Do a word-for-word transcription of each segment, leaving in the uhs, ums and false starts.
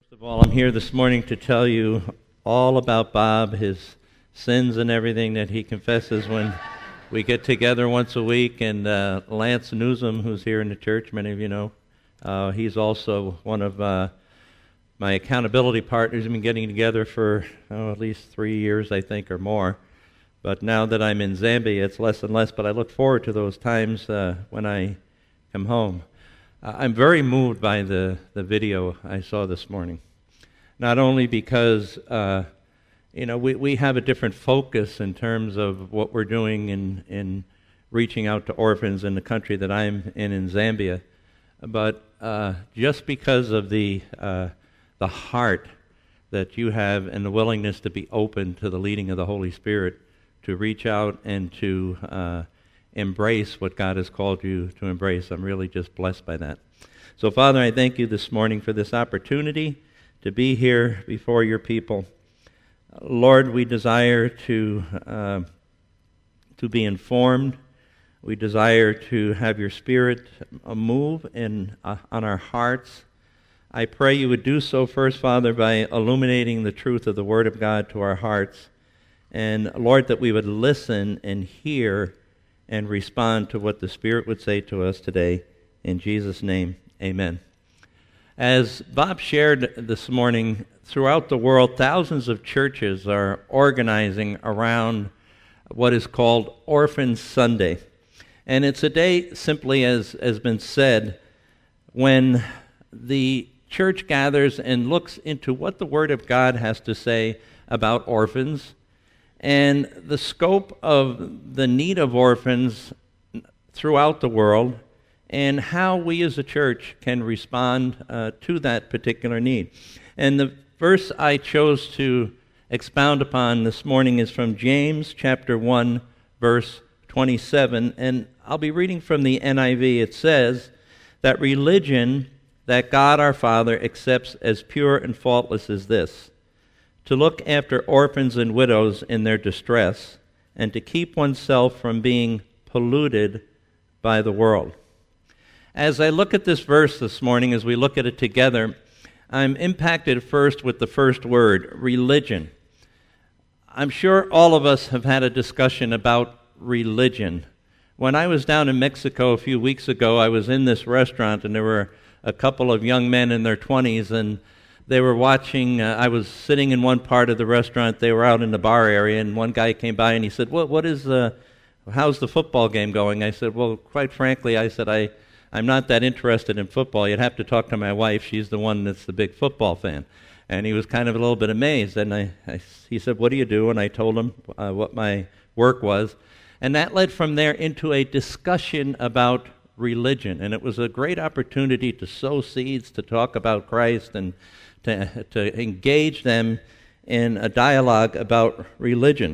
First of all, I'm here this morning to tell you all about Bob, his sins and everything that he confesses when we get together once a week. And uh, Lance Newsom, who's here in the church, many of you know, uh, he's also one of uh, my accountability partners. We've been getting together for oh, at least three years, I think, or more. But now that I'm in Zambia, it's less and less, but I look forward to those times uh, when I come home. Uh, I'm very moved by the, the video I saw this morning. Not only because, uh, you know, we, we have a different focus in terms of what we're doing in, in reaching out to orphans in the country that I'm in, in Zambia, but uh, just because of the uh, the heart that you have and the willingness to be open to the leading of the Holy Spirit to reach out and to uh, embrace what God has called you to embrace. I'm really just blessed by that. So, Father, I thank you this morning for this opportunity to be here before your people. Lord, we desire to uh, to be informed. We desire to have your Spirit move in uh, on our hearts. I pray you would do so first, Father, by illuminating the truth of the Word of God to our hearts. And, Lord, that we would listen and hear and respond to what the Spirit would say to us today. In Jesus' name, amen. As Bob shared this morning, throughout the world, thousands of churches are organizing around what is called Orphan Sunday. And it's a day, simply as has been said, when the church gathers and looks into what the Word of God has to say about orphans and the scope of the need of orphans throughout the world and how we as a church can respond uh, to that particular need. And the verse I chose to expound upon this morning is from James chapter one, verse twenty-seven, and I'll be reading from the N I V. It says that religion that God our Father accepts as pure and faultless is this: to look after orphans and widows in their distress, and to keep oneself from being polluted by the world. As I look at this verse this morning, as we look at it together, I'm impacted first with the first word, religion. I'm sure all of us have had a discussion about religion. When I was down in Mexico a few weeks ago, I was in this restaurant, and there were a couple of young men in their twenties, and they were watching. Uh, I was sitting in one part of the restaurant. They were out in the bar area, and one guy came by and he said, "What? What is the? How's the football game going?" I said, "Well, quite frankly," I said, "I, I'm not that interested in football. You'd have to talk to my wife. She's the one that's the big football fan." And he was kind of a little bit amazed. And I, I he said, "What do you do?" And I told him uh, what my work was, and that led from there into a discussion about religion. And it was a great opportunity to sow seeds, to talk about Christ, and to, to engage them in a dialogue about religion.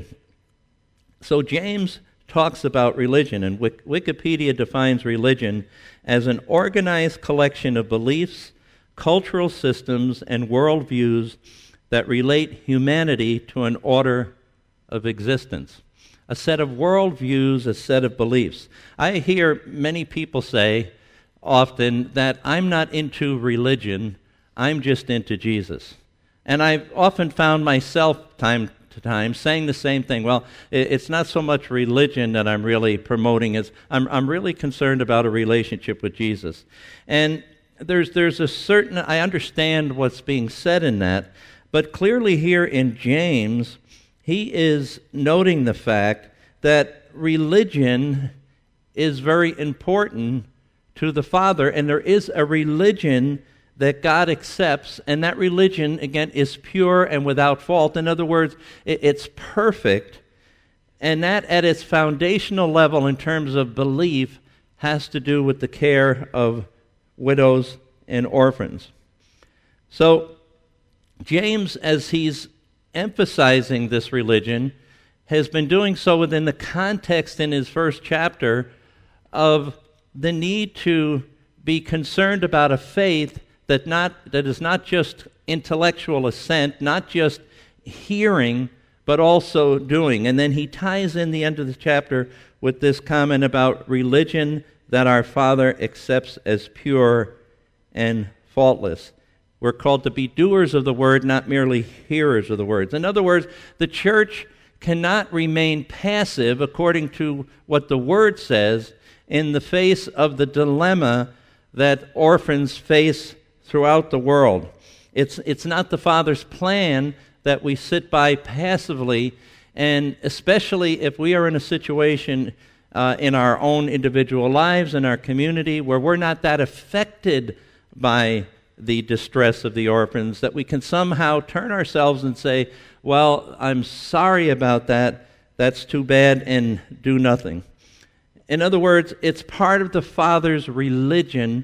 So James talks about religion, and Wik- Wikipedia defines religion as an organized collection of beliefs, cultural systems, and worldviews that relate humanity to an order of existence. A set of worldviews, a set of beliefs. I hear many people say often that I'm not into religion, I'm just into Jesus. And I've often found myself time to time saying the same thing. Well, it's not so much religion that I'm really promoting, as I'm, I'm really concerned about a relationship with Jesus. And there's there's a certain, I understand what's being said in that, but clearly here in James, he is noting the fact that religion is very important to the Father, and there is a religion that God accepts, and that religion, again, is pure and without fault. In other words, it's perfect, and that at its foundational level in terms of belief has to do with the care of widows and orphans. So James, as he's emphasizing this religion, has been doing so within the context in his first chapter of the need to be concerned about a faith that not that is not just intellectual assent, not just hearing, but also doing. And then he ties in the end of the chapter with this comment about religion that our Father accepts as pure and faultless. We're called to be doers of the word, not merely hearers of the words. In other words, the church cannot remain passive according to what the word says in the face of the dilemma that orphans face throughout the world. It's, it's not the Father's plan that we sit by passively, and especially if we are in a situation uh, in our own individual lives, in our community, where we're not that affected by the distress of the orphans, that we can somehow turn ourselves and say, well, I'm sorry about that, that's too bad, and do nothing. In other words, it's part of the Father's religion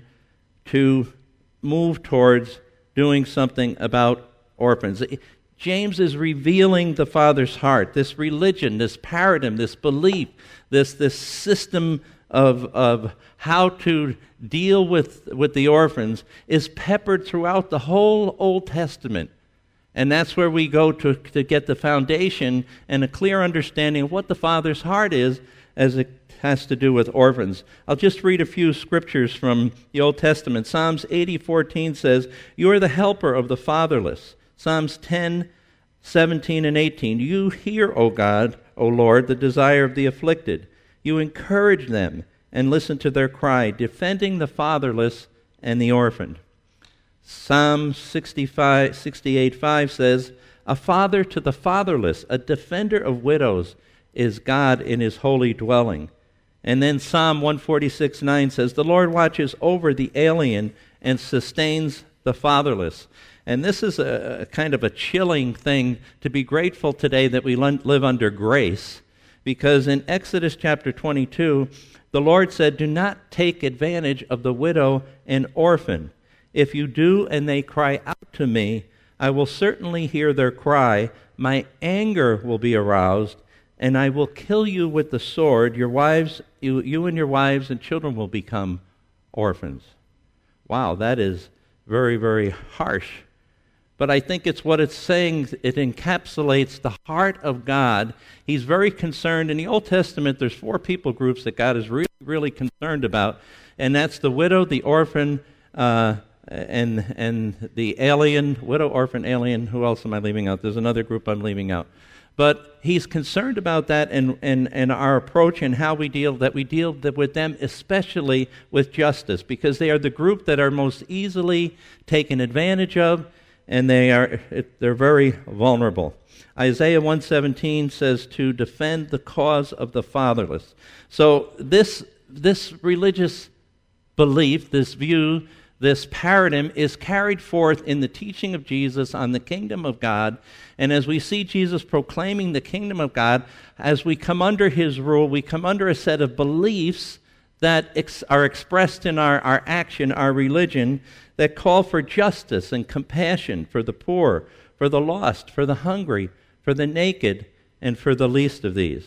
to move towards doing something about orphans. James is revealing the Father's heart. This religion, this paradigm, this belief, this, this system of, of how to deal with, with the orphans is peppered throughout the whole Old Testament. And that's where we go to, to get the foundation and a clear understanding of what the Father's heart is as it has to do with orphans. I'll just read a few scriptures from the Old Testament. Psalms eighty fourteen says, "You are the helper of the fatherless." Psalms ten seventeen and eighteen, "You hear, O God, O Lord, the desire of the afflicted. You encourage them and listen to their cry, defending the fatherless and the orphan." Psalm sixty-five, sixty-eight five says, "A father to the fatherless, a defender of widows, is God in his holy dwelling." And then Psalm one forty-six nine says, "The Lord watches over the alien and sustains the fatherless." And this is a, a kind of a chilling thing to be grateful today that we live under grace, because in Exodus chapter twenty-two, the Lord said, "Do not take advantage of the widow and orphan. If you do and they cry out to me, I will certainly hear their cry. My anger will be aroused, and I will kill you with the sword. Your wives, you, you and your wives and children will become orphans." Wow, that is very, very harsh. But I think it's what it's saying. It encapsulates the heart of God. He's very concerned. In the Old Testament, there's four people groups that God is really, really concerned about, and that's the widow, the orphan, uh, and and the alien, widow, orphan, alien. Who else am I leaving out? There's another group I'm leaving out. But he's concerned about that, and, and, and our approach and how we deal, that we deal with them, especially with justice, because they are the group that are most easily taken advantage of, and they are they're very vulnerable. Isaiah one seventeen says to defend the cause of the fatherless. So this this religious belief, this view, this paradigm is carried forth in the teaching of Jesus on the kingdom of God. And as we see Jesus proclaiming the kingdom of God, as we come under his rule, we come under a set of beliefs that ex- are expressed in our, our action, our religion, that call for justice and compassion for the poor, for the lost, for the hungry, for the naked, and for the least of these.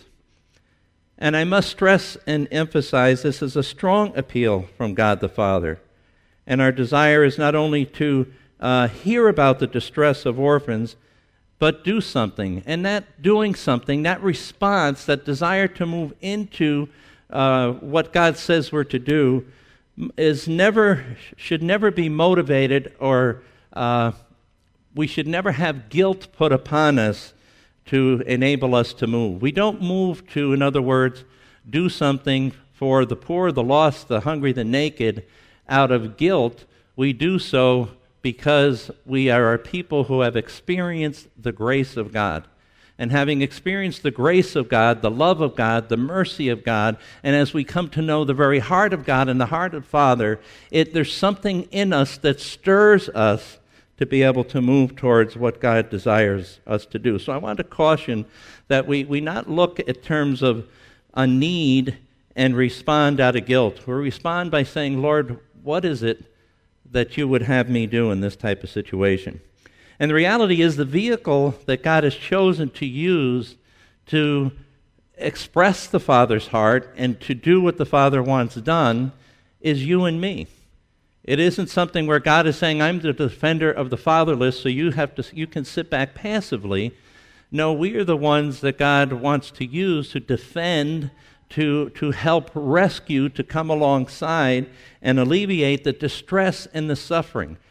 And I must stress and emphasize this is a strong appeal from God the Father. And our desire is not only to uh, hear about the distress of orphans, but do something. And that doing something, that response, that desire to move into uh, what God says we're to do, is never should never be motivated, or uh, we should never have guilt put upon us to enable us to move. We don't move to, in other words, do something for the poor, the lost, the hungry, the naked, out of guilt. We do so because we are a people who have experienced the grace of God. And having experienced the grace of God, the love of God, the mercy of God, and as we come to know the very heart of God and the heart of Father, it, there's something in us that stirs us to be able to move towards what God desires us to do. So I want to caution that we, we not look at terms of a need and respond out of guilt. We respond by saying, "Lord, what is it that you would have me do in this type of situation?" And the reality is the vehicle that God has chosen to use to express the Father's heart and to do what the Father wants done is you and me. It isn't something where God is saying, "I'm the defender of the fatherless, so you have to you can sit back passively." No, we are the ones that God wants to use to defend, to, to help rescue, to come alongside and alleviate the distress and the suffering.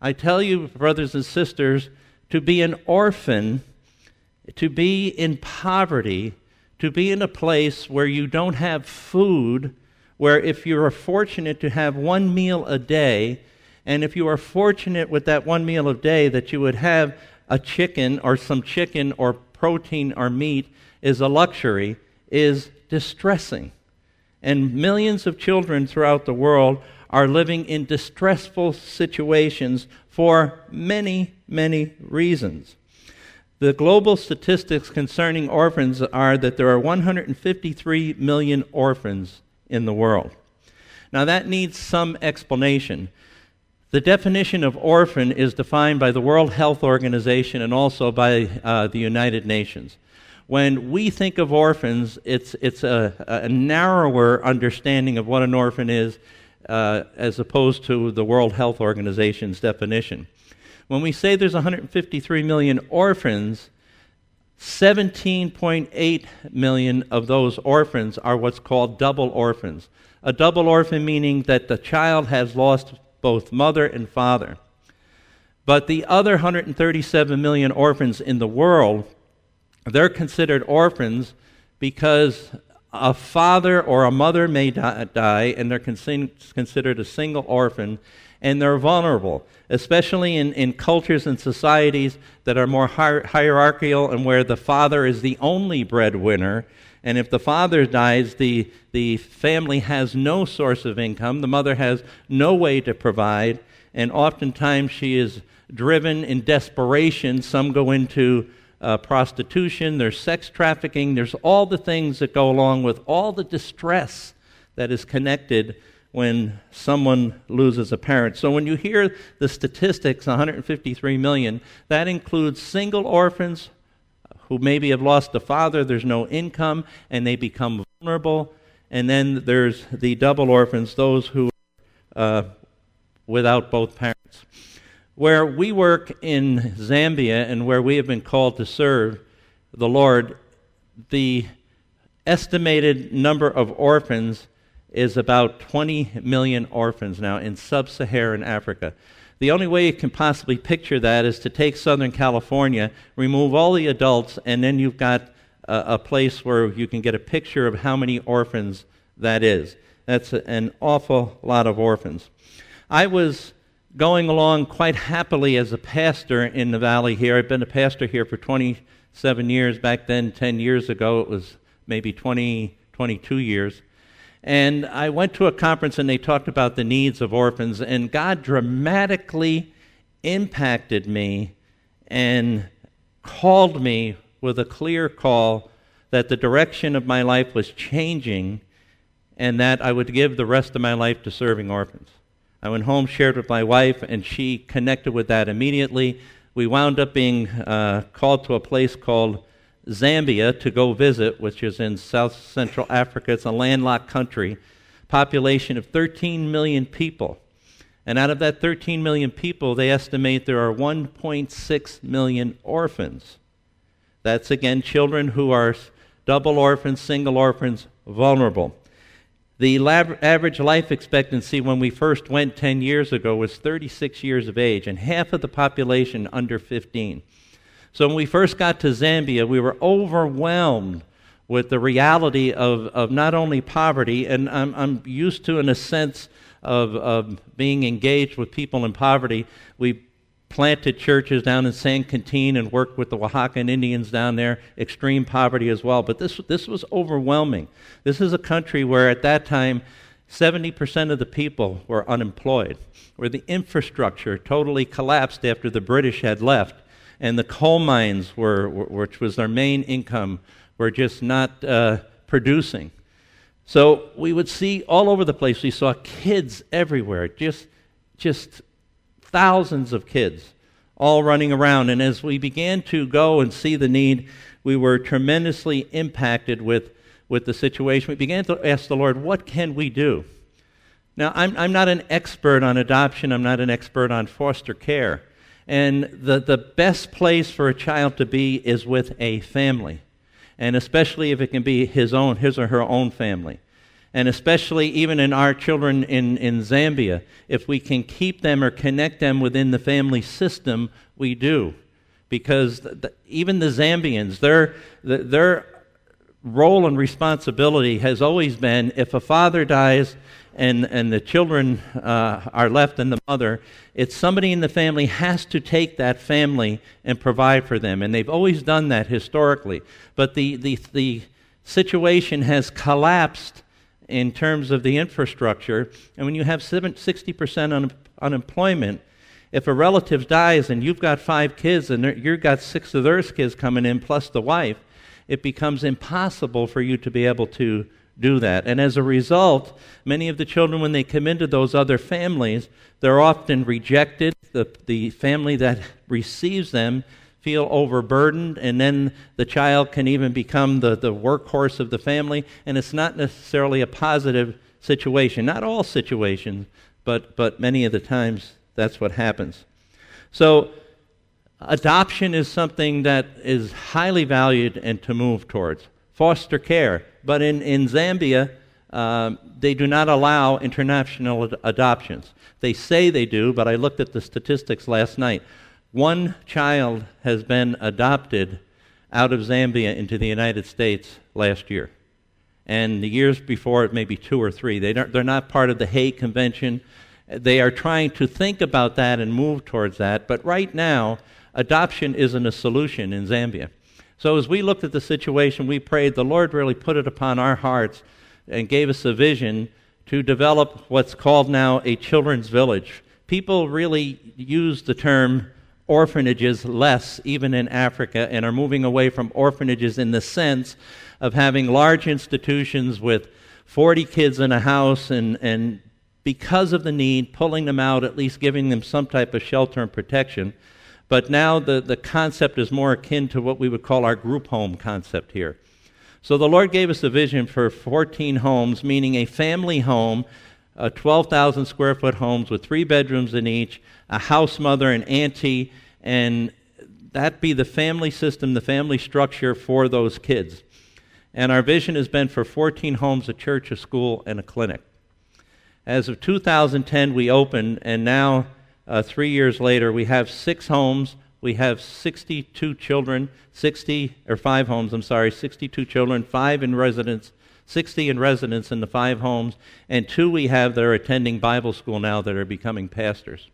I tell you, brothers and sisters, to be an orphan, to be in poverty, to be in a place where you don't have food, where if you are fortunate to have one meal a day, and if you are fortunate with that one meal a day that you would have a chicken or some chicken or protein or meat is a luxury, is distressing. And millions of children throughout the world are living in distressful situations for many, many reasons. The global statistics concerning orphans are that there are one hundred fifty-three million orphans in the world. Now that needs some explanation. The definition of orphan is defined by the World Health Organization and also by uh, the United Nations. When we think of orphans, it's it's a, a narrower understanding of what an orphan is uh, as opposed to the World Health Organization's definition. When we say there's one hundred fifty-three million orphans, seventeen point eight million of those orphans are what's called double orphans. A double orphan meaning that the child has lost both mother and father. But the other one hundred thirty-seven million orphans in the world, they're considered orphans because a father or a mother may die, and they're considered a single orphan, and they're vulnerable, especially in, in cultures and societies that are more hier- hierarchical and where the father is the only breadwinner. And if the father dies, the, the family has no source of income. The mother has no way to provide, and oftentimes she is driven in desperation. Some go into uh, prostitution, there's sex trafficking, there's all the things that go along with all the distress that is connected when someone loses a parent. So when you hear the statistics, one hundred fifty-three million, that includes single orphans who maybe have lost a father, there's no income, and they become vulnerable. And then there's the double orphans, those who are uh, without both parents. Where we work in Zambia and where we have been called to serve the Lord, the estimated number of orphans is about twenty million orphans now in sub-Saharan Africa. The only way you can possibly picture that is to take Southern California, remove all the adults, and then you've got a, a place where you can get a picture of how many orphans that is. That's a, an awful lot of orphans. I was going along quite happily as a pastor in the valley here. I've been a pastor here for twenty-seven years. Back then, ten years ago, it was maybe twenty, twenty-two years. And I went to a conference and they talked about the needs of orphans, and God dramatically impacted me and called me with a clear call that the direction of my life was changing and that I would give the rest of my life to serving orphans. I went home, shared with my wife, and she connected with that immediately. We wound up being uh, called to a place called Zambia to go visit, which is in South Central Africa. It's a landlocked country, population of thirteen million people. And out of that thirteen million people, they estimate there are one point six million orphans. That's, again, children who are double orphans, single orphans, vulnerable. The lab- average life expectancy when we first went ten years ago was thirty-six years of age, and half of the population under fifteen. So when we first got to Zambia, we were overwhelmed with the reality of, of not only poverty, and I'm, I'm used to, in a sense, of, of being engaged with people in poverty. We planted churches down in San Quintin and worked with the Oaxacan Indians down there, extreme poverty as well. But this, this was overwhelming. This is a country where at that time, seventy percent of the people were unemployed, where the infrastructure totally collapsed after the British had left. And the coal mines, were, which was their main income, were just not uh, producing. So we would see all over the place, we saw kids everywhere, just, just thousands of kids all running around. And as we began to go and see the need, we were tremendously impacted with, with the situation. We began to ask the Lord, what can we do? Now, I'm, I'm not an expert on adoption. I'm not an expert on foster care. And the, the best place for a child to be is with a family, and especially if it can be his own, his or her own family. And especially even in our children in, in Zambia, if we can keep them or connect them within the family system, we do. Because the, the, even the Zambians, their, the, their role and responsibility has always been, if a father dies and, and the children uh, are left and the mother, it's somebody in the family has to take that family and provide for them. And they've always done that historically. But the, the, the situation has collapsed in terms of the infrastructure. And when you have sixty percent un- unemployment, if a relative dies and you've got five kids and you've got six of those kids coming in plus the wife, it becomes impossible for you to be able to do that. And as a result, many of the children, when they come into those other families, they're often rejected. The, the family that receives them feel overburdened, and then the child can even become the, the workhorse of the family, and it's not necessarily a positive situation. Not all situations, but, but many of the times that's what happens. So adoption is something that is highly valued and to move towards. Foster care. But in, in Zambia, um, they do not allow international ad- adoptions. They say they do, but I looked at the statistics last night. One child has been adopted out of Zambia into the United States last year. And the years before it, maybe two or three. They don't, they're not part of the Hague Convention. They are trying to think about that and move towards that. But right now, adoption isn't a solution in Zambia. So as we looked at the situation, we prayed, the Lord really put it upon our hearts and gave us a vision to develop what's called now a children's village. People really use the term orphanages less, even in Africa, and are moving away from orphanages in the sense of having large institutions with forty kids in a house and, and because of the need, pulling them out, at least giving them some type of shelter and protection. But now the, the concept is more akin to what we would call our group home concept here. So the Lord gave us a vision for fourteen homes, meaning a family home, uh, twelve thousand square foot homes with three bedrooms in each, a house mother, an auntie, and that be the family system, the family structure for those kids. And our vision has been for fourteen homes, a church, a school, and a clinic. As of two thousand ten, we opened, and now, uh, three years later, we have six homes. We have sixty-two children, sixty, or five homes, I'm sorry, sixty-two children, five in residence, sixty in residence in the five homes, and two we have that are attending Bible school now that are becoming pastors.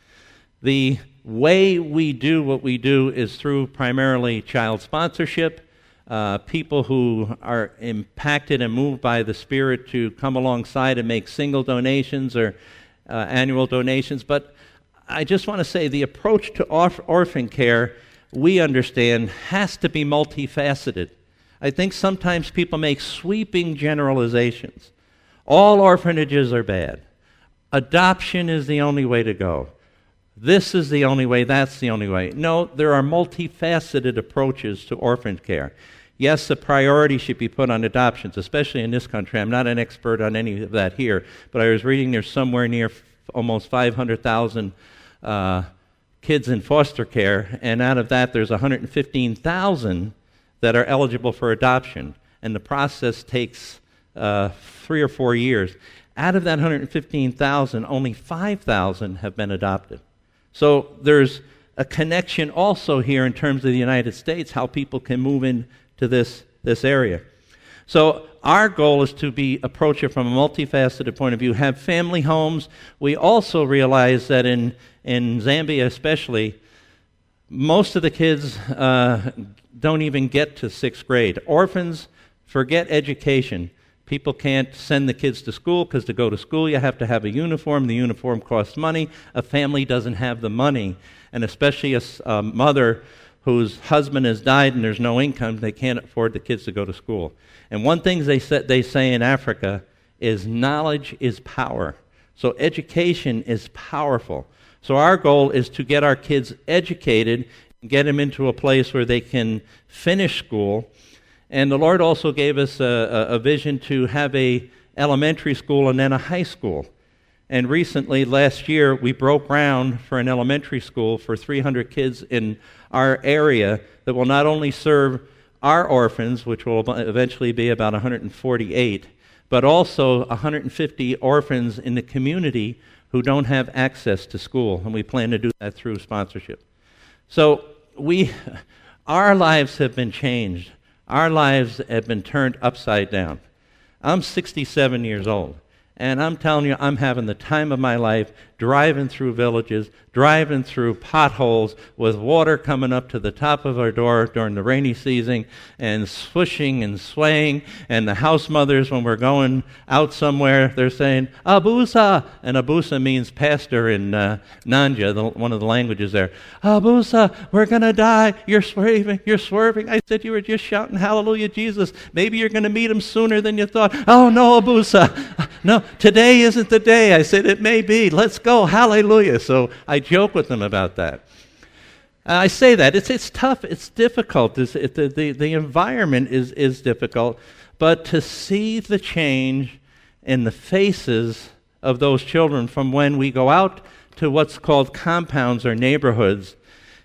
The way we do what we do is through primarily child sponsorship, uh, people who are impacted and moved by the Spirit to come alongside and make single donations or uh, annual donations. But I just want to say the approach to orph- orphan care, we understand, has to be multifaceted. I think sometimes people make sweeping generalizations. All orphanages are bad. Adoption is the only way to go. This is the only way, that's the only way. No, there are multifaceted approaches to orphan care. Yes, the priority should be put on adoptions, especially in this country. I'm not an expert on any of that here, but I was reading there's somewhere near f- almost five hundred thousand uh, kids in foster care, and out of that there's one hundred fifteen thousand that are eligible for adoption, and the process takes uh, three or four years. Out of that one hundred fifteen thousand, only five thousand have been adopted. So there's a connection also here in terms of the United States, how people can move into this, this area. So our goal is to be approach it from a multifaceted point of view, have family homes. We also realize that in, in Zambia especially, most of the kids uh, don't even get to sixth grade. Orphans, forget education. People can't send the kids to school because to go to school you have to have a uniform. The uniform costs money. A family doesn't have the money. And especially a, a mother whose husband has died and there's no income, they can't afford the kids to go to school. And one thing they say, they say in Africa is knowledge is power. So education is powerful. So our goal is to get our kids educated and get them into a place where they can finish school. And the Lord also gave us a, a, a vision to have a elementary school and then a high school. And recently, last year, we broke ground for an elementary school for three hundred kids in our area that will not only serve our orphans, which will eventually be about one hundred forty-eight, but also one hundred fifty orphans in the community who don't have access to school, and we plan to do that through sponsorship. So we, our lives have been changed. Our lives have been turned upside down. I'm sixty-seven years old, and I'm telling you, I'm having the time of my life driving through villages, driving through potholes with water coming up to the top of our door during the rainy season and swishing and swaying. And the house mothers, when we're going out somewhere, they're saying, Abusa! And Abusa means pastor in uh, Nanja, the, one of the languages there. Abusa, we're going to die. You're swerving. You're swerving. I said, you were just shouting, hallelujah, Jesus. Maybe you're going to meet him sooner than you thought. Oh, no, Abusa. No, today isn't the day. I said, it may be. Let's go. Hallelujah. So I joke with them about that. I say that. It's it's tough. It's difficult. It's, it, the, the, the environment is, is difficult. But to see the change in the faces of those children from when we go out to what's called compounds or neighborhoods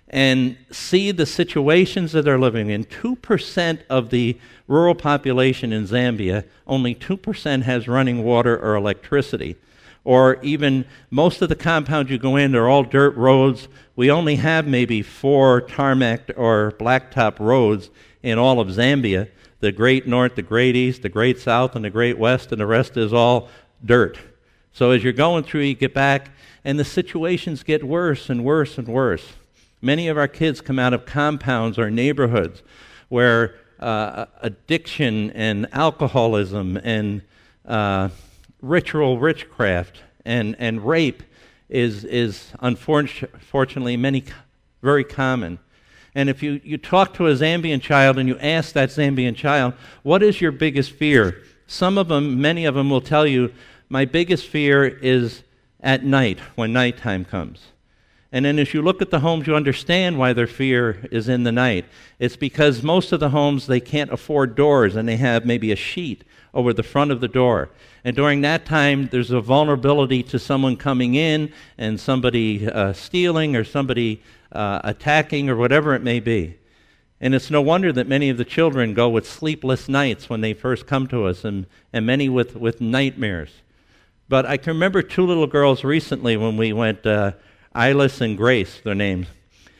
and see the situations that they're living in. two percent of the rural population in Zambia, only two percent has running water or electricity. Or even most of the compounds you go in, they're all dirt roads. We only have maybe four tarmac or blacktop roads in all of Zambia. The Great North, the Great East, the Great South, and the Great West, and the rest is all dirt. So as you're going through, you get back, and the situations get worse and worse and worse. Many of our kids come out of compounds or neighborhoods where uh, addiction and alcoholism and uh, ritual witchcraft and, and rape is is unfortunately many very common. And if you, you talk to a Zambian child and you ask that Zambian child, what is your biggest fear? Some of them, many of them will tell you, my biggest fear is at night, when nighttime comes. And then as you look at the homes, you understand why their fear is in the night. It's because most of the homes, they can't afford doors, and they have maybe a sheet over the front of the door. And during that time, there's a vulnerability to someone coming in and somebody uh, stealing or somebody uh, attacking or whatever it may be. And it's no wonder that many of the children go with sleepless nights when they first come to us, and, and many with, with nightmares. But I can remember two little girls recently when we went, uh, Ilis and Grace, their names.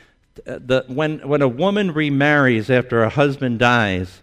The, when, when a woman remarries after a husband dies,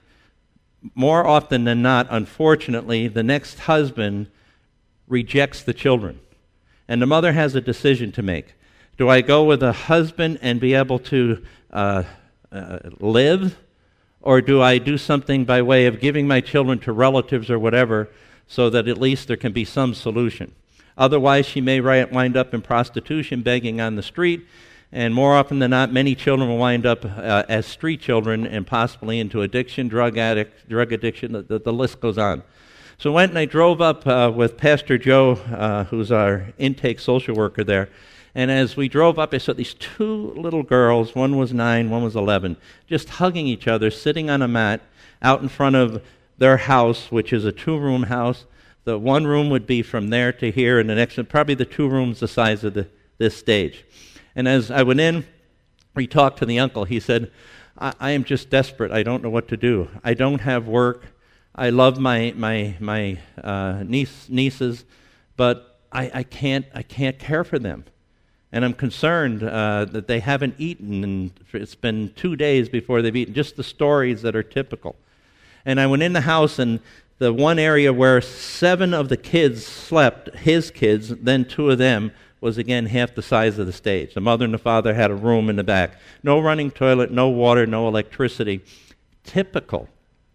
more often than not, unfortunately, the next husband rejects the children. And the mother has a decision to make. Do I go with a husband and be able to uh, uh, live? Or do I do something by way of giving my children to relatives or whatever so that at least there can be some solution? Otherwise, she may wind up in prostitution, begging on the street, and more often than not, many children will wind up uh, as street children and possibly into addiction, drug addict, drug addiction, the, the, the list goes on. So I went and I drove up uh, with Pastor Joe, uh, who's our intake social worker there, and as we drove up, I saw these two little girls, one was nine, one was eleven, just hugging each other, sitting on a mat out in front of their house, which is a two-room house. The one room would be from there to here, and the next one, probably the two rooms the size of the, this stage. And as I went in, we talked to the uncle. He said, I, I am just desperate. I don't know what to do. I don't have work. I love my my my uh, niece nieces, but I, I can't I can't care for them, and I'm concerned uh, that they haven't eaten, and it's been two days before they've eaten. Just the stories that are typical. And I went in the house, and the one area where seven of the kids slept, his kids, then two of them, was again half the size of the stage. The mother and the father had a room in the back. No running toilet, no water, no electricity. Typical.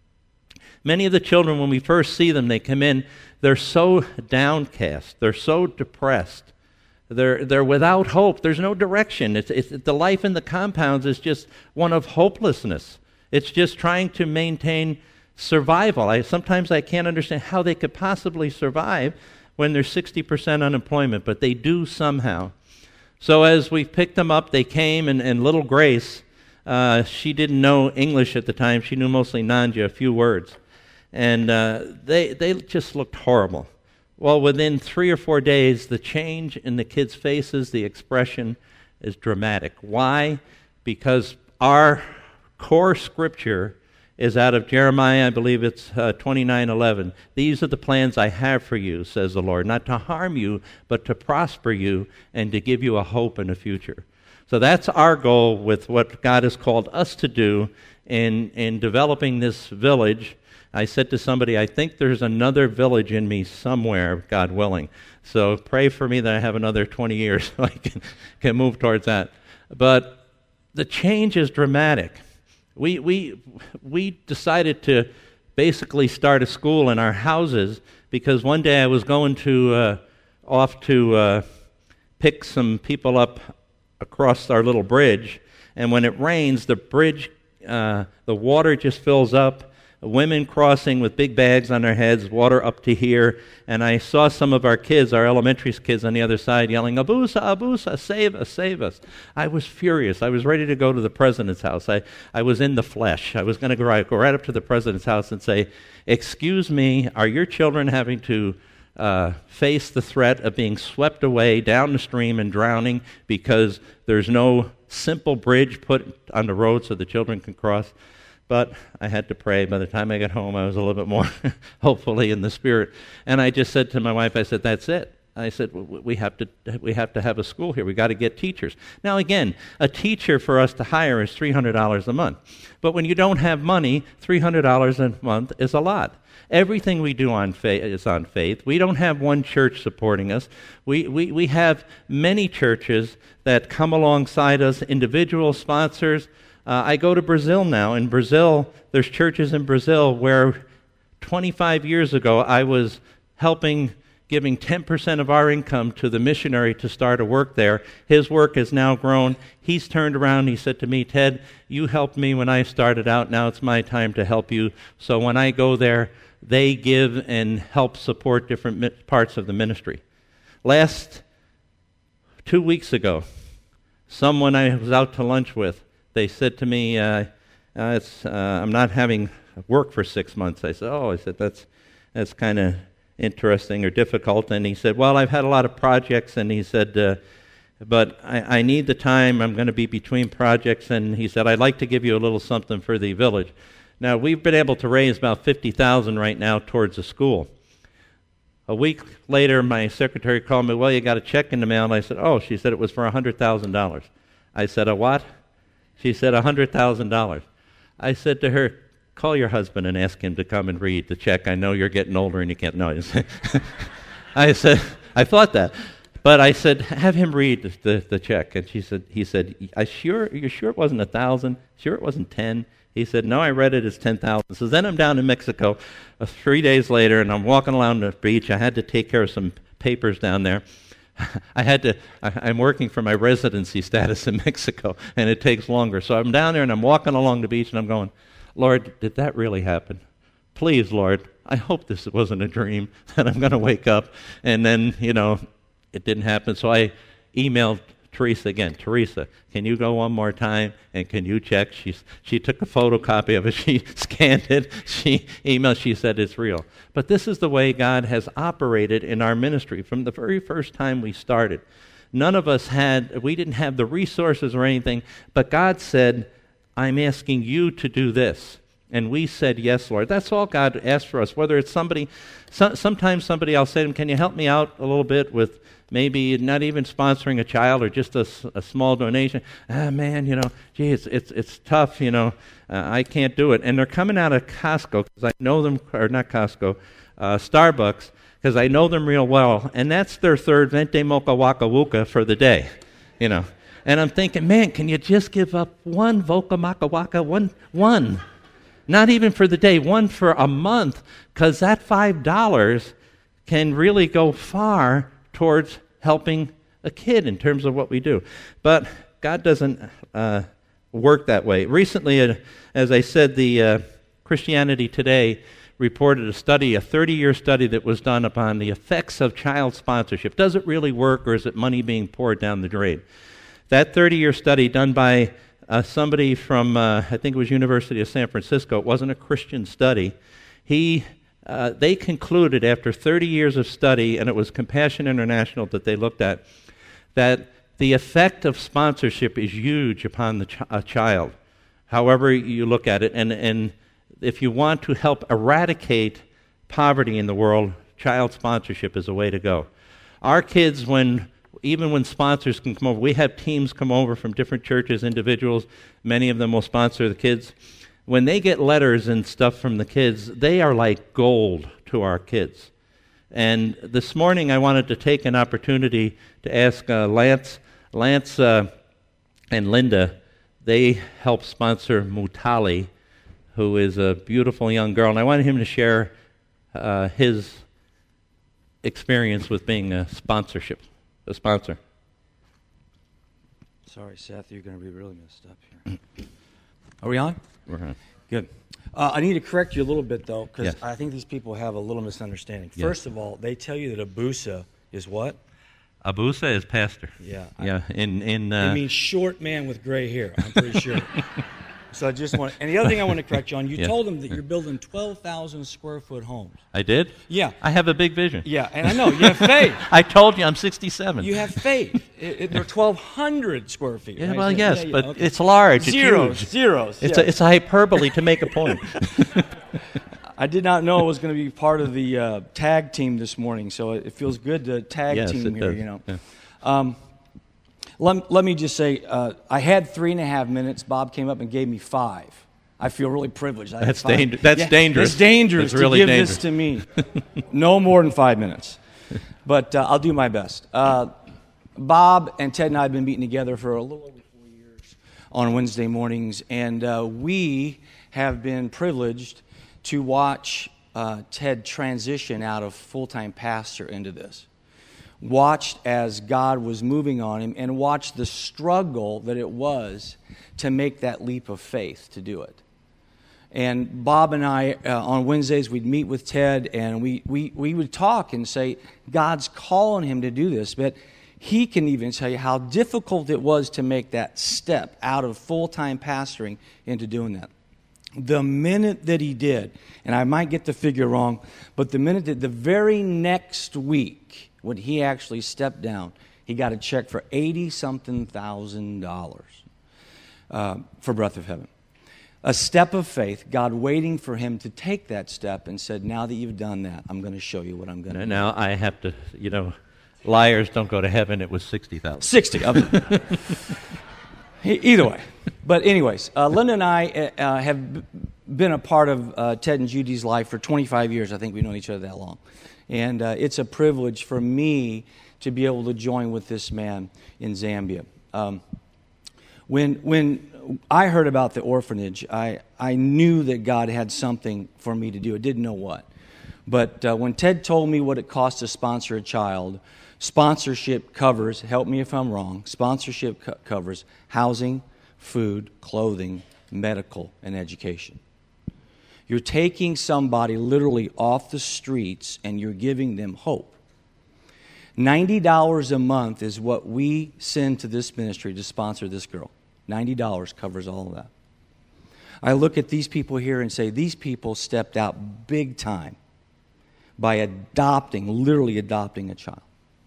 Many of the children, when we first see them, they come in, they're so downcast. They're so depressed. They're they're without hope. There's no direction. It's, it's, the life in the compounds is just one of hopelessness. It's just trying to maintain survival. I sometimes I can't understand how they could possibly survive when there's sixty percent unemployment, but they do somehow. So as we picked them up, they came, and, and little Grace, uh, she didn't know English at the time. She knew mostly Nanja, a few words. And uh, they they just looked horrible. Well, within three or four days, the change in the kids' faces, the expression is dramatic. Why? Because our core scripture is out of Jeremiah, I believe it's uh, twenty-nine eleven. These are the plans I have for you, says the Lord, not to harm you, but to prosper you and to give you a hope and a future. So that's our goal with what God has called us to do in, in developing this village. I said to somebody, I think there's another village in me somewhere, God willing. So pray for me that I have another twenty years so I can, can move towards that. But the change is dramatic. We we we decided to basically start a school in our houses because one day I was going to uh, off to uh, pick some people up across our little bridge, and when it rains, the bridge, uh, the water just fills up. Women crossing with big bags on their heads, water up to here, and I saw some of our kids, our elementary kids on the other side yelling, Abusa, Abusa, save us, save us. I was furious. I was ready to go to the president's house. I, I was in the flesh. I was going to go right, go right up to the president's house and say, excuse me, are your children having to uh, face the threat of being swept away down the stream and drowning because there's no simple bridge put on the road so the children can cross? But I had to pray. By the time I got home, I was a little bit more hopefully in the spirit. And I just said to my wife, I said, that's it. I said, we have to we have to have a school here. We got to get teachers. Now, again, a teacher for us to hire is three hundred dollars a month. But when you don't have money, three hundred dollars a month is a lot. Everything we do on faith is on faith. We don't have one church supporting us. We, we, we have many churches that come alongside us, individual sponsors. Uh, I go to Brazil now. In Brazil, there's churches in Brazil where twenty-five years ago I was helping, giving ten percent of our income to the missionary to start a work there. His work has now grown. He's turned around. He said to me, Ted, you helped me when I started out. Now it's my time to help you. So when I go there, they give and help support different mi- parts of the ministry. Last two weeks ago, someone I was out to lunch with, they said to me, uh, uh, it's, uh, I'm not having work for six months. I said, oh, I said, that's that's kind of interesting or difficult. And he said, well, I've had a lot of projects. And he said, uh, but I, I need the time. I'm going to be between projects. And he said, I'd like to give you a little something for the village. Now, we've been able to raise about fifty thousand dollars right now towards the school. A week later, my secretary called me, well, you got a check in the mail. And I said, oh, she said it was for one hundred thousand dollars. I said, a what? She said, one hundred thousand dollars. I said to her, call your husband and ask him to come and read the check. I know you're getting older and you can't know. I said, I thought that. But I said, have him read the, the check. And she said, he said, I sure, you're sure it wasn't a thousand? Sure it wasn't ten? He said, no, I read it as ten thousand. So then I'm down in Mexico uh, three days later, and I'm walking along the beach. I had to take care of some papers down there. I had to, I, I'm working for my residency status in Mexico, and it takes longer. So I'm down there, and I'm walking along the beach, and I'm going, Lord, did that really happen? Please, Lord, I hope this wasn't a dream, that I'm going to wake up. And then, you know, it didn't happen. So I emailed Teresa again. Teresa, can you go one more time, and can you check? She's, she took a photocopy of it. She scanned it. She emailed. She said it's real. But this is the way God has operated in our ministry from the very first time we started. None of us had, we didn't have the resources or anything, but God said, I'm asking you to do this. And we said, yes, Lord. That's all God asked for us. Whether it's somebody, so, sometimes somebody, I'll say to them, can you help me out a little bit with maybe not even sponsoring a child or just a, a small donation? Ah, man, you know, gee, it's, it's, it's tough, you know, uh, I can't do it. And they're coming out of Costco, because I know them, or not Costco, uh, Starbucks, because I know them real well. And that's their third Vente Mocha Waka Wuka for the day, you know. And I'm thinking, man, can you just give up one Voca Maka Waka, one, one? Not even for the day, one for a month, because that five dollars can really go far towards helping a kid in terms of what we do. But God doesn't uh, work that way. Recently, uh, as I said, the uh, Christianity Today reported a study, a thirty-year study that was done upon the effects of child sponsorship. Does it really work, or is it money being poured down the drain? That thirty-year study done by uh, somebody from, uh, I think it was University of San Francisco, it wasn't a Christian study, he Uh, they concluded after thirty years of study, and it was Compassion International that they looked at, that the effect of sponsorship is huge upon the ch- a child, however you look at it. And, and if you want to help eradicate poverty in the world, child sponsorship is a way to go. Our kids, when even when sponsors can come over, we have teams come over from different churches, individuals, many of them will sponsor the kids. When they get letters and stuff from the kids, they are like gold to our kids. And this morning I wanted to take an opportunity to ask uh, Lance, Lance uh, and Linda, they help sponsor Mutali, who is a beautiful young girl, and I wanted him to share uh, his experience with being a sponsorship, a sponsor. Sorry, Seth, you're going to be really messed up here. Are we on? We're on. Good. Uh, I need to correct you a little bit, though, because Yes. I think these people have a little misunderstanding. Yes. First of all, they tell you that Abusa is what? Abusa is pastor. Yeah. Yeah, in... in uh, It means short man with gray hair, I'm pretty sure. So I just want, and the other thing I want to correct you on, you Yeah. told them that you're building twelve thousand square foot homes. I did? Yeah. I have a big vision. Yeah, and I know, you have faith. I told you I'm sixty-seven. You have faith. It, it, they're twelve hundred square feet. Yeah, right? well, So- yes, yeah, yeah, but okay. it's large. It's Zeros, huge. zeros. It's, yeah. a, it's a hyperbole to make a point. I did not know it was going to be part of the uh, tag team this morning, so it feels good to tag Yes, team it here. does. You know, Yeah. um, let, let me just say, uh, I had three and a half minutes. Bob came up and gave me five. I feel really privileged. I had That's five. danger- that's Yeah, dangerous. It's dangerous That's really to give dangerous. this to me. No more than five minutes, but uh, I'll do my best. Uh, Bob and Ted and I have been meeting together for a little over four years on Wednesday mornings, and uh, we have been privileged to watch uh, Ted transition out of full-time pastor into this. Watched as God was moving on him, and watched the struggle that it was to make that leap of faith to do it. And Bob and I, uh, on Wednesdays, we'd meet with Ted, and we, we, we would talk and say, God's calling him to do this. But he can even tell you how difficult it was to make that step out of full-time pastoring into doing that. The minute that he did, and I might get the figure wrong, but the minute that the very next week, when he actually stepped down, he got a check for eighty-something thousand dollars uh, for Breath of Heaven. A step of faith, God waiting for him to take that step and said, now that you've done that, I'm going to show you what I'm going to do. Now I have to, you know, liars don't go to heaven. It was sixty thousand. sixty of them. Either way. But anyways, uh, Linda and I uh, have b- been a part of uh, Ted and Judy's life for twenty-five years. I think we've known each other that long. And uh, it's a privilege for me to be able to join with this man in Zambia. Um, when when I heard about the orphanage, I, I knew that God had something for me to do. I didn't know what. But uh, when Ted told me what it costs to sponsor a child, sponsorship covers, help me if I'm wrong, sponsorship co- covers housing, food, clothing, medical, and education. You're taking somebody literally off the streets and you're giving them hope. ninety dollars a month is what we send to this ministry to sponsor this girl. ninety dollars covers all of that. I look at these people here and say, these people stepped out big time by adopting, literally adopting a child.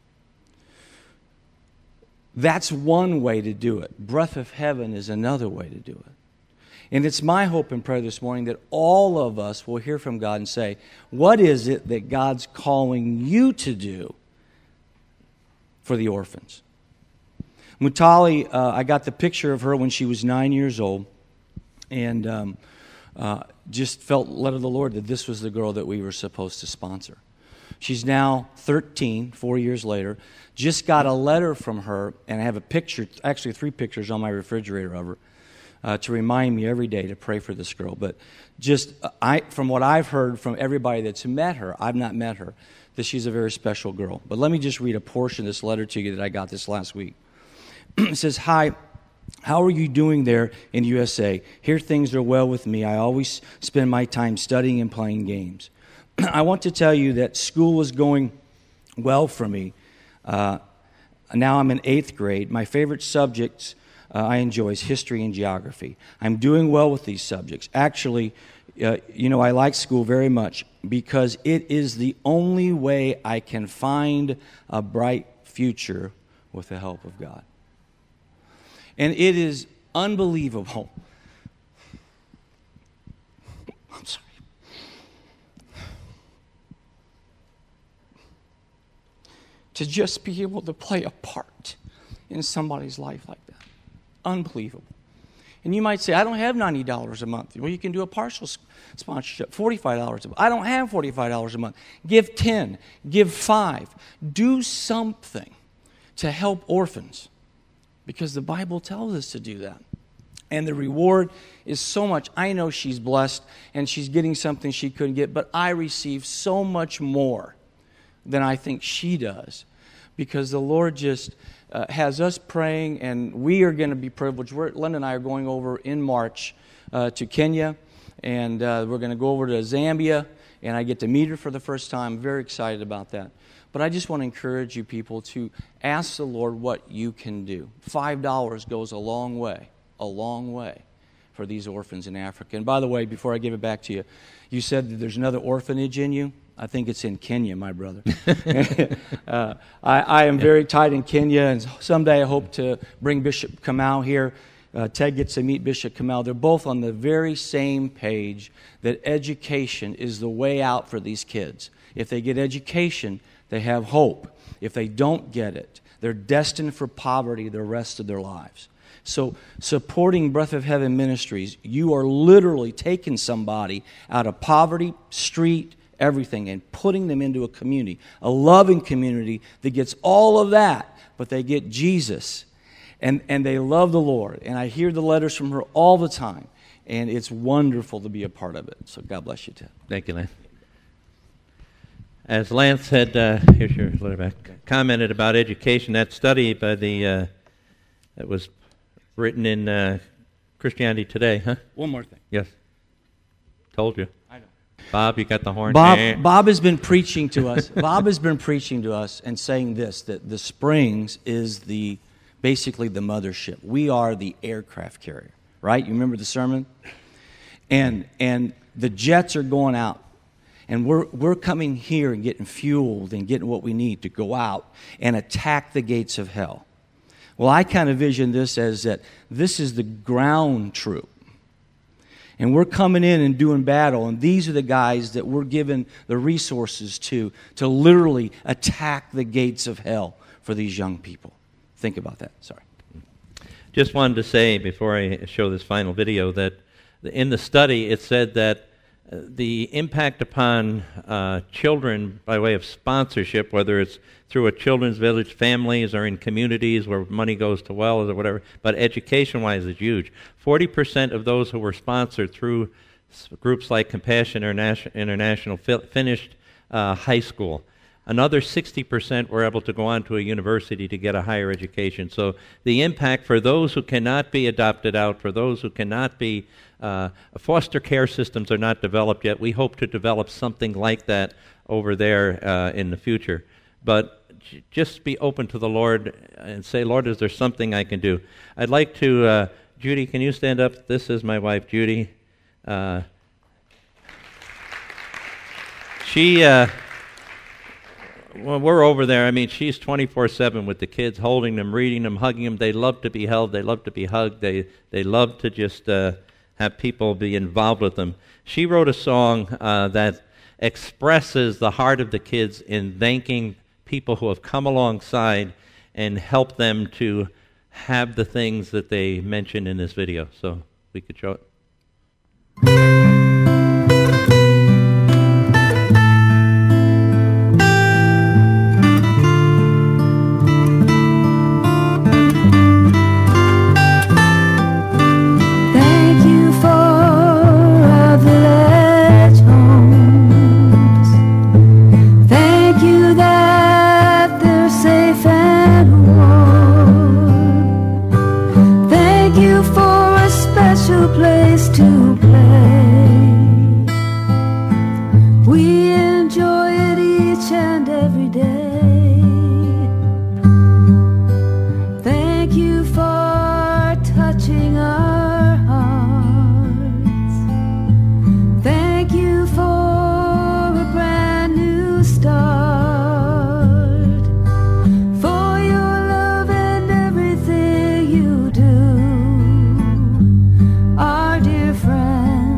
That's one way to do it. Breath of Heaven is another way to do it. And it's my hope and prayer this morning that all of us will hear from God and say, what is it that God's calling you to do for the orphans? Mutali, uh, I got the picture of her when she was nine years old, and um, uh, just felt led of the Lord that this was the girl that we were supposed to sponsor. She's now thirteen, four years later. Just got a letter from her, and I have a picture, actually three pictures on my refrigerator of her, uh, to remind me every day to pray for this girl. But just, uh, I, from what I've heard from everybody that's met her, I've not met her, that she's a very special girl. But let me just read a portion of this letter to you that I got this last week. It says, "Hi, how are you doing there in U S A? Here things are well with me. I always spend my time studying and playing games. I want to tell you that school is going well for me. Uh, now I'm in eighth grade. My favorite subjects uh, I enjoy is history and geography. I'm doing well with these subjects. Actually, uh, you know, I like school very much because it is the only way I can find a bright future with the help of God." And it is unbelievable I'm sorry. To just be able to play a part in somebody's life like that. Unbelievable. And you might say, I don't have ninety dollars a month. Well, you can do a partial sponsorship, forty-five dollars a month. I don't have forty-five dollars a month. Give ten, give five. Do something to help orphans, because the Bible tells us to do that. And the reward is so much. I know she's blessed and she's getting something she couldn't get, but I receive so much more than I think she does, because the Lord just uh, has us praying, and we are going to be privileged. We're, Linda and I are going over in March uh, to Kenya, and uh, we're going to go over to Zambia, and I get to meet her for the first time. I'm very excited about that. But I just want to encourage you people to ask the Lord what you can do. Five dollars goes a long way, a long way for these orphans in Africa. And by the way, before I give it back to you, you said that there's another orphanage in you. I think it's in Kenya, my brother. uh, I, I am very tight in Kenya, and someday I hope to bring Bishop Kamau here. Uh, Ted gets to meet Bishop Kamau. They're both on the very same page that education is the way out for these kids. If they get education, they have hope. If they don't get it, they're destined for poverty the rest of their lives. So supporting Breath of Heaven Ministries, you are literally taking somebody out of poverty, street, everything, and putting them into a community, a loving community that gets all of that, but they get Jesus, and, and they love the Lord. And I hear the letters from her all the time, and it's wonderful to be a part of it. So God bless you, Ted. Thank you, Lance. As Lance had, uh, here's your letter back, commented about education, that study by the, uh, that was written in uh, Christianity Today, huh? One more thing. Yes. Told you. I know. Bob, you got the horn? Bob, Bob has been preaching to us. Bob has been preaching to us and saying this, that the Springs is the basically the mothership. We are the aircraft carrier, right? You remember the sermon? And and the jets are going out, and we're we're coming here and getting fueled and getting what we need to go out and attack the gates of hell. Well, I kind of vision this as that this is the ground troop. And we're coming in and doing battle, and these are the guys that we're given the resources to, to literally attack the gates of hell for these young people. Think about that. Sorry. Just wanted to say before I show this final video that in the study it said that the impact upon uh, children by way of sponsorship, whether it's through a children's village, families, or in communities where money goes to wells or whatever, but education-wise is huge. forty percent of those who were sponsored through groups like Compassion International finished uh, high school. Another sixty percent were able to go on to a university to get a higher education. So the impact for those who cannot be adopted out, for those who cannot be, uh, foster care systems are not developed yet. We hope to develop something like that over there uh, in the future. But j- just be open to the Lord and say, Lord, is there something I can do? I'd like to, uh, Judy, can you stand up? This is my wife, Judy. Uh, she... Uh, Well, we're over there. I mean, she's twenty-four seven with the kids, holding them, reading them, hugging them. They love to be held. They love to be hugged. They they love to just uh, have people be involved with them. She wrote a song uh, that expresses the heart of the kids in thanking people who have come alongside and helped them to have the things that they mentioned in this video. So we could show it. Our dear friend.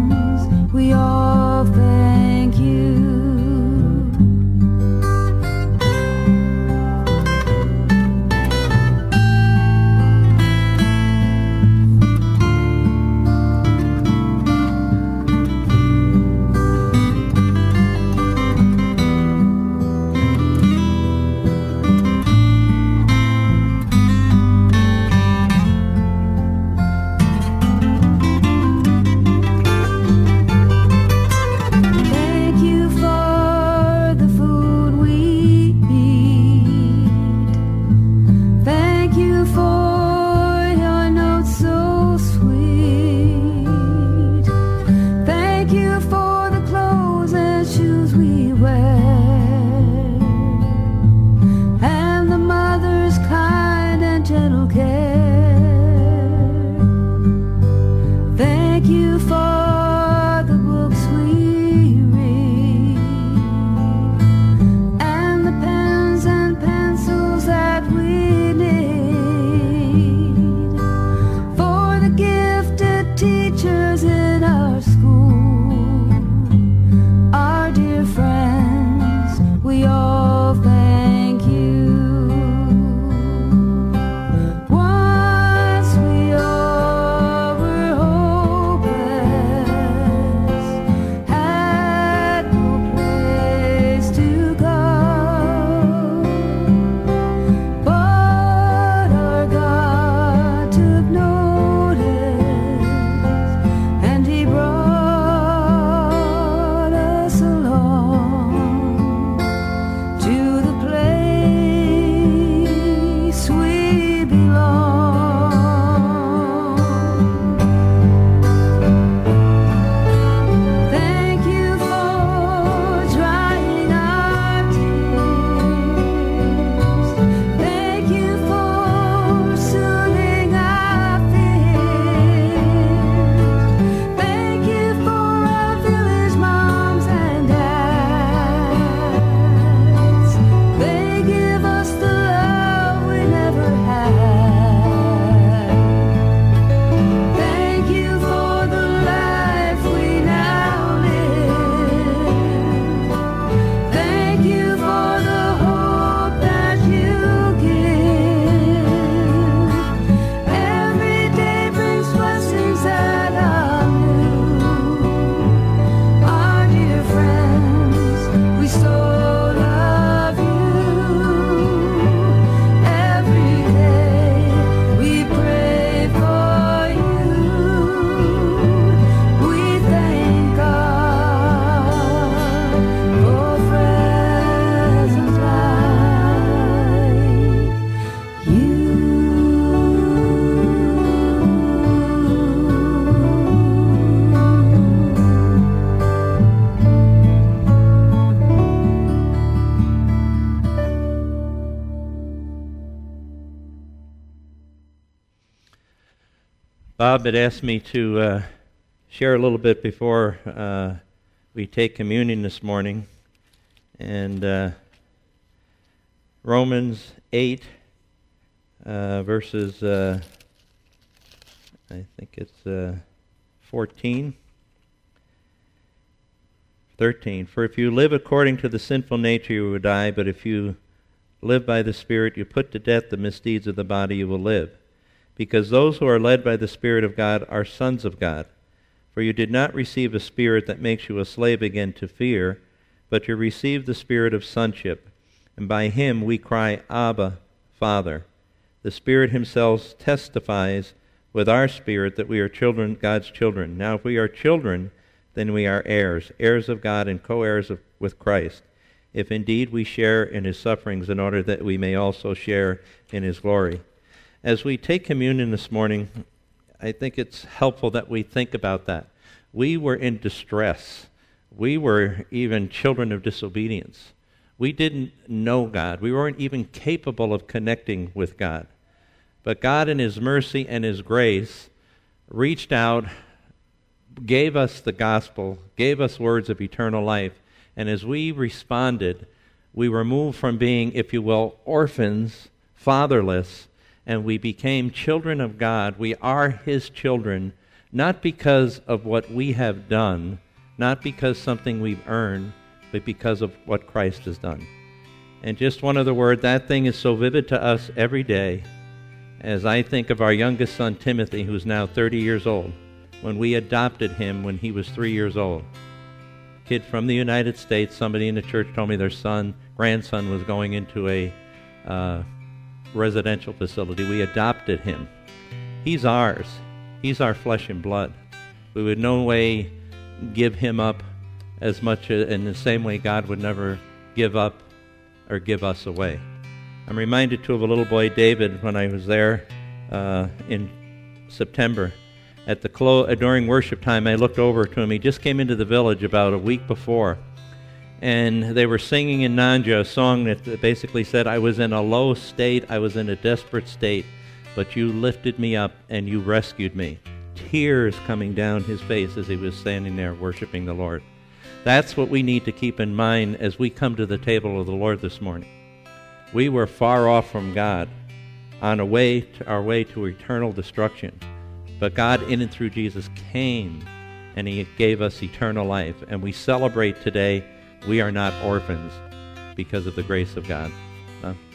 Thank you for the books we read and the pens and pencils that we need, for the gifted teachers in our school, our dear friends, we all thank you. Once we all were hopeless, had no place to go, but our God took notice, and He brought us along to the place we belong. Thank you for drying our tears. Thank you for soothing our fears. Thank you for our village moms and dads. They give us the love we never had. Thank you for the life we now live. Thank you for the hope that you give. Every day brings blessings that are new. Our dear friends, we so love you. Every day we pray for you. We thank God for friends like you. Bob had asked me to uh, share a little bit before uh, we take communion this morning. And uh, Romans eight, uh, verses, uh, I think it's uh, fourteen, thirteen. For if you live according to the sinful nature, you will die, but if you live by the Spirit, you put to death the misdeeds of the body, you will live. Because those who are led by the Spirit of God are sons of God. For you did not receive a spirit that makes you a slave again to fear, but you received the spirit of sonship, and by him we cry, Abba, Father. The Spirit himself testifies with our spirit that we are children, God's children. Now if we are children, then we are heirs, heirs of God and co-heirs of, with Christ, if indeed we share in his sufferings, in order that we may also share in his glory. As we take communion this morning, I think it's helpful that we think about that. We were in distress. We were even children of disobedience. We didn't know God. We weren't even capable of connecting with God. But God in his mercy and his grace reached out, gave us the gospel, gave us words of eternal life. And as we responded, we were moved from being, if you will, orphans, fatherless, and we became children of God. We are his children, not because of what we have done, not because something we've earned, but because of what Christ has done. And just one other word, that thing is so vivid to us every day as I think of our youngest son, Timothy, who's now thirty years old, when we adopted him when he was three years old. Kid from the United States, somebody in the church told me their son, grandson was going into a uh, residential facility. We adopted him. He's ours. He's our flesh and blood. We would no way give him up as much as, in the same way God would never give up or give us away. I'm reminded too of a little boy, David, when I was there uh, in September. At the clo- during worship time, I looked over to him. He just came into the village about a week before, and they were singing in Nanja a song that basically said, I was in a low state, I was in a desperate state, but you lifted me up and you rescued me. tears coming down his face as he was standing there worshiping the Lord. That's what we need to keep in mind as we come to the table of the Lord this morning. We were far off from God, on a way to, our way to eternal destruction. But God, in and through Jesus, came, and he gave us eternal life. And we celebrate today we are not orphans because of the grace of God. Uh,